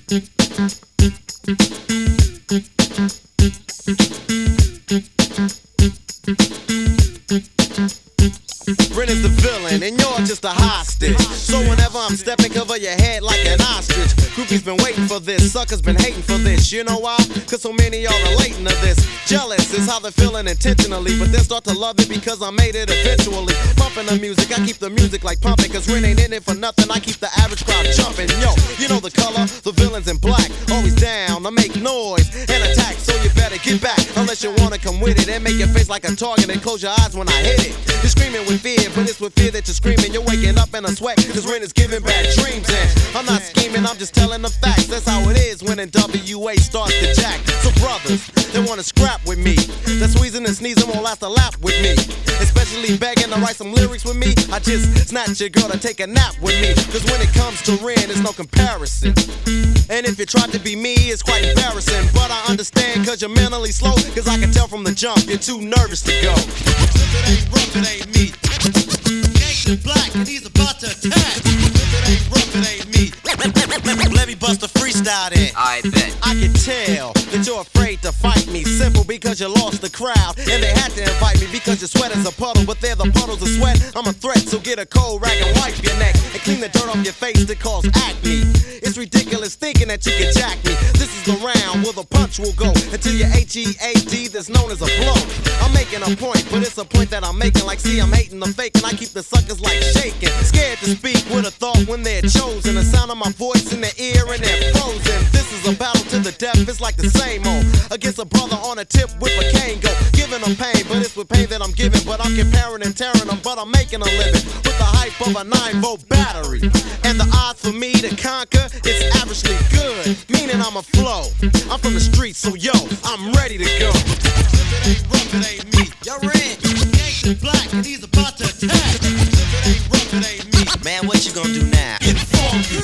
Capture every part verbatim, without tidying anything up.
Ren is the villain and you're just a hostage. So whenever I'm stepping, cover your head like an ostrich. Groupies been waiting for this, suckers been hating for this. You know why? Cause so many y'all relating to this. Jealous is how they're feeling intentionally, but then start to love it because I made it eventually. Pumping the music, I keep the music like pumping, cause Ren ain't in it for nothing. I keep the average crowd jumping. Yo, you know the color, the villain's in black. Always down to make noise and attack, so you better get back. Unless you wanna come with it and make your face like a target and close your eyes when I hit it. You're screaming with fear, but it's with fear that you're screaming. You're waking up in a sweat, cause Ren is giving bad dreams. And I'm not scheming, I'm just telling the facts. That's how it is when N W A starts to jack. So brothers, they wanna scrap with me. That squeezing and sneezing won't last a lap with me. Especially begging to write some lyrics with me. I just snatch your girl to take a nap with me. Cause when it comes to Ren, there's no comparison. And if you try to be me, it's quite embarrassing. But I understand cause you're mentally slow. Cause I can tell from the jump, you're too nervous to go. If it ain't rough, it ain't me. Gangsta black and he's about to attack. If it ain't rough, it ain't me. Let me bust a freestyle then. I bet. I can tell that you're afraid to fight me. Simple because you lost the crowd. And they had to invite me because your sweat is a puddle. But they're the puddles of sweat. I'm a threat, so get a cold rag and wipe your neck. And clean the dirt off your face that cause acne. It's ridiculous thinking that you can jack me. This is the round where the punch will go until your H E A D that's known as a blow. I'm making a point, but it's a point that I'm making. Like, see, I'm hating the fake and I keep the suckers like shaking. Scared to speak with a thought when they're chosen. The sound of my voice in their ear and they're frozen. This is a battle to the death, it's like the same old. Against a brother on a tip with a cane go. Giving them pain, but it's with pain that I'm giving. But I'm comparing and tearing them, but I'm making a living. With the hype of a nine volt battery. And the odds for me to conquer, it's averagely good. Meaning I'm a flow. I'm from the streets, so yo, I'm ready to go. If it ain't rough, it ain't me. Y'all Ren, Gangsta black, and he's about to attack. If it ain't rough, it ain't me. Man, what you gonna do now? Get funky.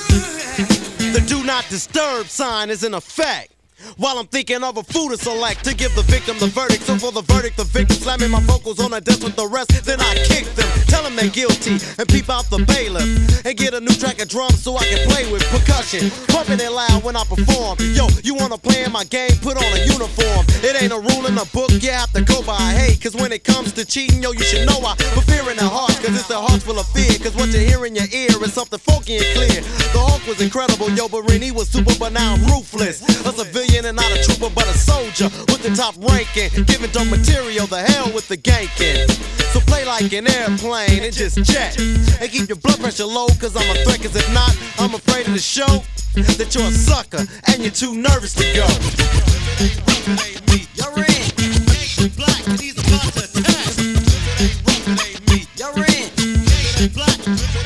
The do not disturb sign is in effect. While I'm thinking of a food to select to give the victim the verdict. So for the verdict, the victim slamming my vocals on the desk with the rest. Then I kick them, tell them they're guilty, and peep out the bailiff. And get a new track of drums so I can play with percussion. Pumping it loud when I perform. Yo, you wanna play in my game? Put on a uniform. It ain't a rule in the book, you have to go by. Hey, cause when it comes to cheating, yo, you should know I put fear in their hearts. Cause it's their hearts full of fear. Cause what you hear in your ear is something funky and clear. The Hulk was incredible, yo, but Ren, he was super, but now I'm ruthless. A civilian and not a trooper, but a soldier with the top ranking. Giving dumb material, the hell with the ganking. So play like an airplane and just jet. And keep your blood pressure low, cause I'm a threat. Cause if not, I'm afraid of the show that you're a sucker and you're too nervous to go. Y'all Ren, Gangsta black, and he's about to attack. Y'all Ren, Gangsta black,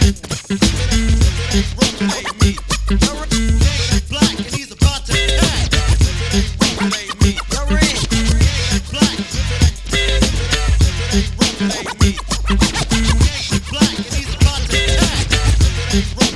black, and he's about to attack. Y'all Ren, black, black, and he's about to attack.